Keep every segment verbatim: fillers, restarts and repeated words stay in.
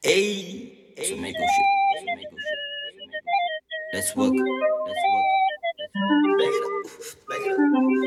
Hey, some Mako shit. Let's work. Let's work. Back it up. Back it up.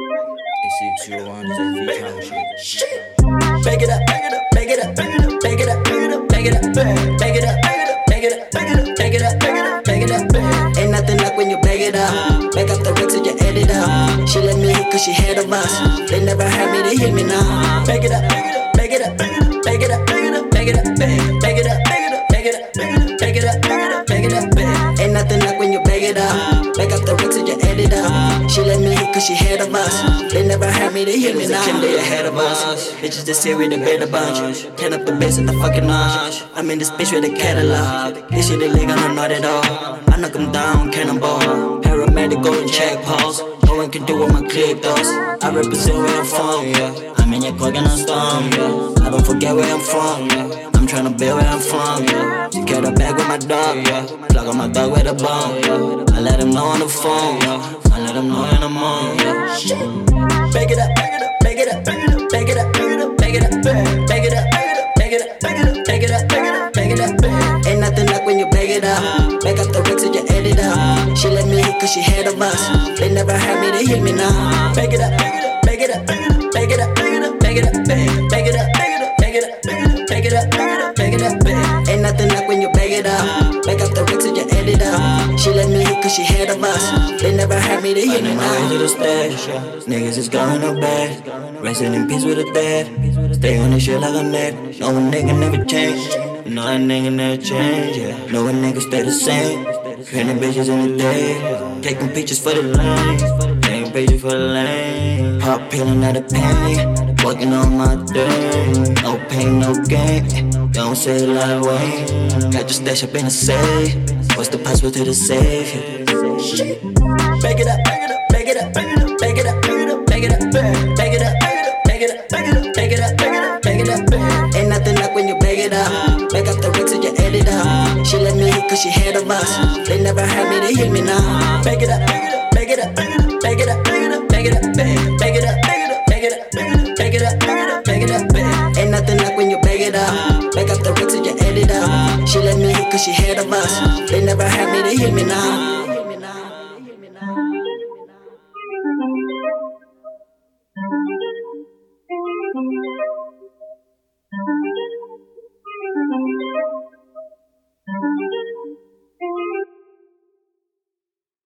A six zero one is a V town shit. Back it up. Back it up. Back it up. Back it up. Back it up. Back it up. Back it up. Back it up. Back it up. Back it up. Back it up. Back it up. Back it up. Ain't nothing like when you back it up. Back up the bricks and you edit up. She let me hit cause she had a boss. They never had me, they hit me now. Back it up. Back it up. Back it up. Back it up. Back it up. Back it up. Back it up. Back it up. Back it up, back it up, back it up, back it up. Ain't nothing like when you bag it up. Back up the bricks and you edit up. She let me hit cause she had a boss. They never had me, they hit me now. Kim, they ahead of us. Bitches just here with a better bunch. Turn up the bass at the fucking notch. I'm in this bitch with a catalog. This shit illegal, I'm not at all. I knock them down, cannonball. Paramedic, go and check pulse. No one can do what my click does. I represent where I'm from, yeah. I'm in your plug and I'm storm, yeah. I don't forget where I'm from, yeah. I'm tryna build where I'm from, yeah. Secure the bag with my dog, yeah. Plug on my dog with a bone, yeah. I let him know on the phone, yeah. I let him know when I'm on, yeah. Bag it up, bag it up, bag it up, bag it up, bag it up, bag it up, bag it up, bag it up, bag it up, bag it up, bag it up, bag it up, bag it up, bag it up. Ain't nothing like when you bag it up. Back up the bricks and you edit up. She let me hit cause she had a boss. They never had me, they hit me now. Bag it up, bag it up, bag it up, bag it up, bag it up, bag it up, bag it up, bag it up, bag it up, bag it up, bag it up, bag it up, bag it up, bag it up, bag it up. Ain't nothing like when you bag it up. Back up the bricks and you edit up. She let me hit cause she had a boss. They never had me, they hit me now. Way to the stash, niggas is going up bad. Racing in peace with a dad. Stay on this shit like a net. No one nigga never change. You know that nigga never change, yeah. No one nigga stay the same. Painting bitches in the day. Taking pictures for the lane. Taking pictures for the lane. Pop peeling out of pain. Working on my day. No pain, no gain. Don't say it like Wayne. Got your stash up in the safe. What's the password to the safe? Bag it up, bag it up, bag it up, bag it up, bag it up, bag it up, bag it up, bag it up, bag it up, bag it up, bag it up, bag it up, bag it up, bag it up. Ain't nothing like when you bag it up. Back up the bricks and you edit up. She let me hit cause she had a boss. They never had me, they hit me now. Bag it up, bag it up, bag it up, bag it up, bag it up, bag it up, bag it up, bag it up, bag it up, bag it up, bag it up, bag it up, bag it up, bag it up. Ain't nothing like when you bag it up. Back up the bricks and you edit up. She let me hit cause she had a boss. They never had me, they hit me now.